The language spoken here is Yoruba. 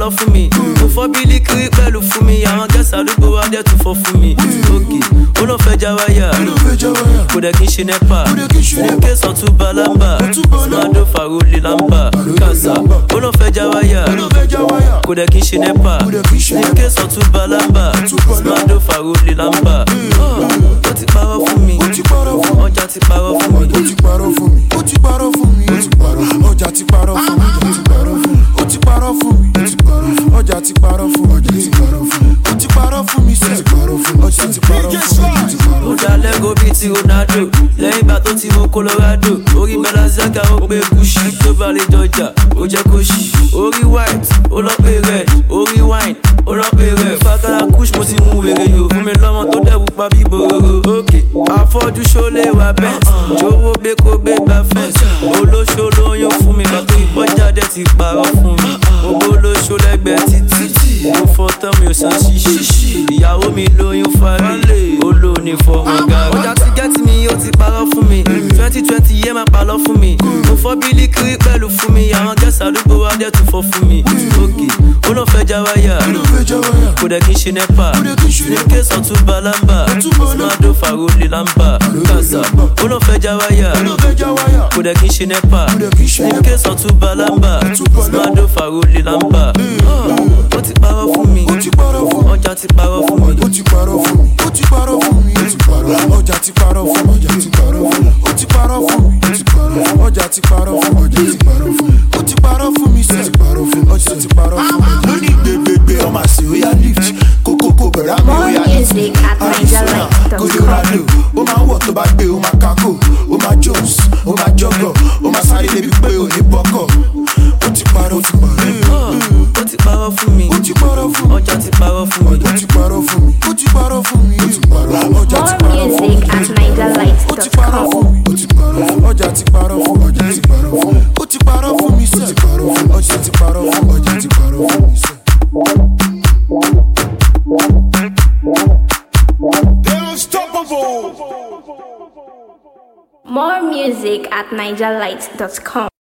parọ́ fún mi. Mo fọ́ bílí kiri pẹ̀lú fún mi. Àwọn gẹ́sà àdúgbò wa dẹ̀ tún fọ́ fún mi. Òkè ó lọ fẹ́ já wáyà. Kò dẹ̀ kí n ṣe nẹ́pà. Ní kéésàn tún bá lámbà. Smado Faroli lamba. Kàṣà ó lọ fẹ́ já wáyà. Kò dẹ̀ kí n ṣe nẹ́pà. Ní kéésàn tún bá lámbà. Smado Faroli lamba. Ó ti parọ́ fún mi. Ọjà ti parọ́ fún mi. Ó ti parọ́ fún mi. Ó ti parọ́ fún mi. Ọjà ti parọ́ fún mi. Ó ti parọ́ fún mi. Ọjà ti parọ́ fún mi. Ó ti parọ́ fún mi. Ọjà ti parọ́ fún mi. Ó dá lẹ́gò bíi ti Ronaldo. Lẹ́yìn ìgbà tó ti mú Colorado. Orí Belazaga ó gbé Gucci. Tó bá lè jọjà ó jẹ́ kó ṣì. Orí white ó lọ pé red. Orí wine ó lọ pé red. Fàkàrà kush mo ti mú wèrè yò. Fún mi lọ́mọ tó dẹ̀wù pa bí bororo. Òkè àfọ́jú ṣólé wa bẹ́ẹ̀. Jówó gbé kó gbé gba fẹ́ǹsì. Olóṣó lóyún fún mi. Lọ́tọ̀ ìbọ́jáde ti parọ́ fún mi. Mo bó lóṣó lẹ́gbẹ̀ẹ́ títì. Mo fọ́ tán mi ò san ṣíṣí. Ìyàwó mi lóyún fárí. Olóòní fọmọ gàrí. Ọjà ti gẹ́tì mi ó ti parọ́ fún mi. 2020 yé máa parọ́ fún mi. Mo fọ́ bílí kiri pẹ̀lú fún mi. Àwọn gẹ́sà àdúgbò wa dẹ̀ tún fọ́ fún mi. Òkè ó lọ fẹ́ já wáyà. Kò dẹ̀ kí n ṣe nẹ́pà. Ní kéésàn tún bá lámbà. Smado Faroli lamba. Kàṣà ó lọ fẹ́ já wáyà. Kò dẹ̀ kí n ṣe nẹ́pà. Ní kéésàn tún bá lámbà. Smado Faroli lamba. Ó ti parọ́ fún mi. Ọjà ti parọ́ fún mi. Ó ti parọ́ fún mi. Ó ti parọ́ fún mi. Ọjà ti parọ́ fún mi. Ó ti parọ́ fún mi. Ọjà ti parọ́ fún mi. Ó ti parọ́ fún mi. Ọjà ti parọ́ fún mi. Lóní gbégbégbé ọmọ àṣẹ ó yá lift. Kókókó bẹ̀rẹ̀ àmì ó yá lift. Colorado ó máa ń wọ̀ tó bá gbé ó máa kákò. Ó máa Jones, ó máa jọ́gọ̀. Ó máa sáré débi pé ò ní bọ́kọ̀. Ó ti parọ́ fún mi. Ó ti parọ́ fún mi. Ọjà ti parọ́ fún mi. Ó ti parọ́ fún mi. Ó ti parọ́ fún mi. Ọjà ti parọ́ fún mi. More music at Ó ti parọ́ fún NigerLight.com. mi. Ọjà ti parọ́ fún mi. Ó ti parọ́ fún mi. Ọjà ti parọ́ fún mi. Ọjà ti parọ́ fún mi. Ọjà ti parọ́ fún mi. They're unstoppable. More music at NigerLight.com.